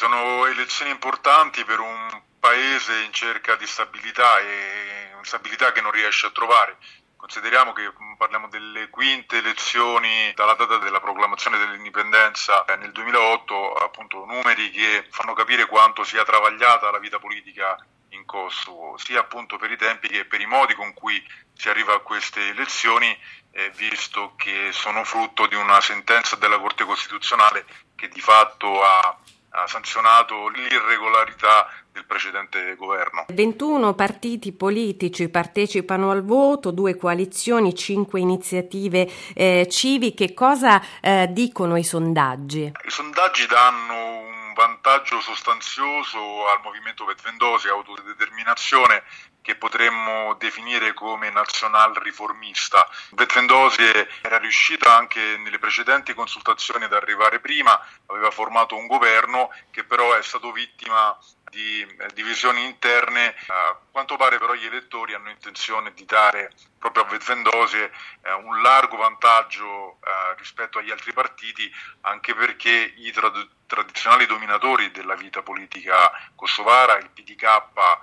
Sono elezioni importanti per un paese in cerca di stabilità e stabilità che non riesce a trovare. Consideriamo che parliamo delle quinte elezioni dalla data della proclamazione dell'indipendenza nel 2008, appunto numeri che fanno capire quanto sia travagliata la vita politica in Kosovo, sia appunto per i tempi che per i modi con cui si arriva a queste elezioni, visto che sono frutto di una sentenza della Corte Costituzionale che di fatto ha sanzionato l'irregolarità del precedente governo. 21 partiti politici partecipano al voto, 2 coalizioni, 5 iniziative civiche. Cosa dicono i sondaggi? I sondaggi danno un vantaggio sostanzioso al movimento Vetvendosi, autodeterminazione, che potremmo definire come nazional riformista. Vetvendosi era riuscita anche nelle precedenti consultazioni ad arrivare prima, aveva formato un governo che però è stato vittima di divisioni interne. A quanto pare però gli elettori hanno intenzione di dare proprio a Vetvendosi un largo vantaggio rispetto agli altri partiti, anche perché i tradizionali dominatori della vita politica kosovara, il PDK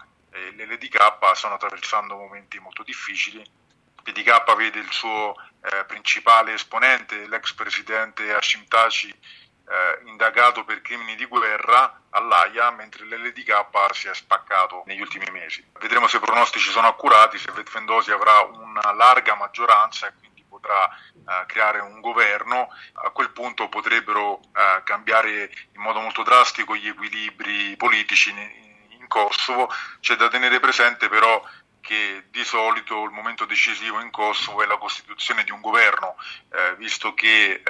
e l'LDK, stanno attraversando momenti molto difficili. Il PDK vede il suo principale esponente, l'ex presidente Hashim Thaçi, indagato per crimini di guerra all'Aia, mentre l'LDK si è spaccato negli ultimi mesi. Vedremo se i pronostici sono accurati, se Vetvendosi avrà una larga maggioranza e quindi potrà creare un governo. A quel punto potrebbero cambiare in modo molto drastico gli equilibri politici in Kosovo. C'è da tenere presente però che di solito il momento decisivo in Kosovo è la costituzione di un governo, visto che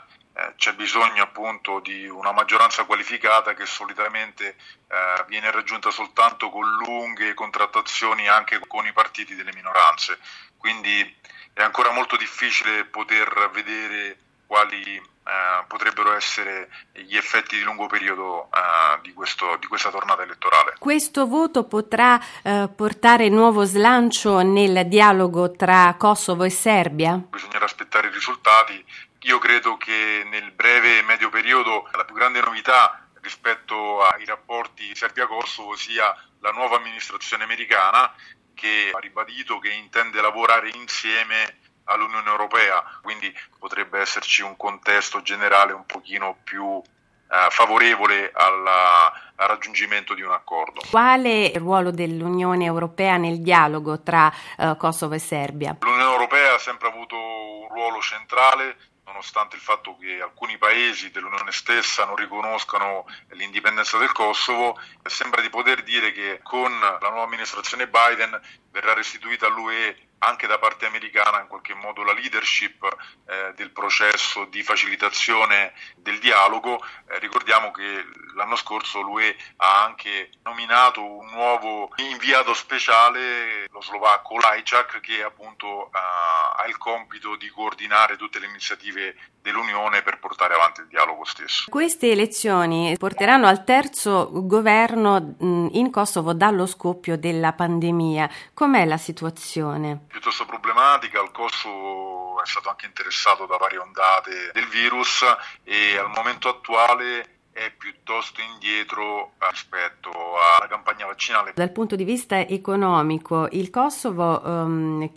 c'è bisogno appunto di una maggioranza qualificata che solitamente viene raggiunta soltanto con lunghe contrattazioni anche con i partiti delle minoranze, quindi è ancora molto difficile poter vedere quali potrebbero essere gli effetti di lungo periodo di questa tornata elettorale. Questo voto potrà portare nuovo slancio nel dialogo tra Kosovo e Serbia? Bisognerà aspettare i risultati. Io credo che nel breve e medio periodo la più grande novità rispetto ai rapporti Serbia-Kosovo sia la nuova amministrazione americana, che ha ribadito che intende lavorare insieme all'Unione Europea, quindi potrebbe esserci un contesto generale un pochino più favorevole al raggiungimento di un accordo. Quale è il ruolo dell'Unione Europea nel dialogo tra Kosovo e Serbia? L'Unione Europea ha sempre avuto un ruolo centrale, nonostante il fatto che alcuni paesi dell'Unione stessa non riconoscano l'indipendenza del Kosovo. Sembra di poter dire che con la nuova amministrazione Biden verrà restituita all'UE anche da parte americana in qualche modo la leadership del processo di facilitazione del dialogo. Ricordiamo che l'anno scorso l'UE ha anche nominato un nuovo inviato speciale, lo slovacco Lajčák, che appunto ha il compito di coordinare tutte le iniziative dell'Unione per portare avanti il dialogo stesso. Queste elezioni porteranno al terzo governo in Kosovo dallo scoppio della pandemia. Com'è la situazione? Piuttosto problematica. Il Kosovo è stato anche interessato da varie ondate del virus e al momento attuale è piuttosto indietro rispetto alla campagna vaccinale. Dal punto di vista economico, il Kosovo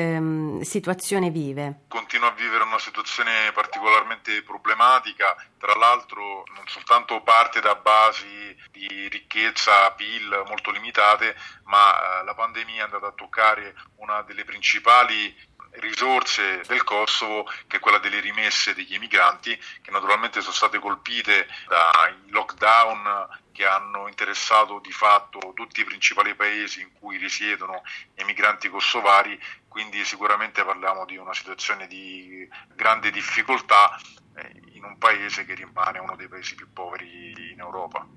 che situazione vive? Continua a vivere una situazione particolarmente problematica, tra l'altro non soltanto parte da basi di ricchezza, PIL molto limitate, ma la pandemia è andata a toccare una delle principali risorse del Kosovo, che è quella delle rimesse degli emigranti, che naturalmente sono state colpite dai lockdown che hanno interessato di fatto tutti i principali paesi in cui risiedono emigranti kosovari, quindi sicuramente parliamo di una situazione di grande difficoltà in un paese che rimane uno dei paesi più poveri in Europa.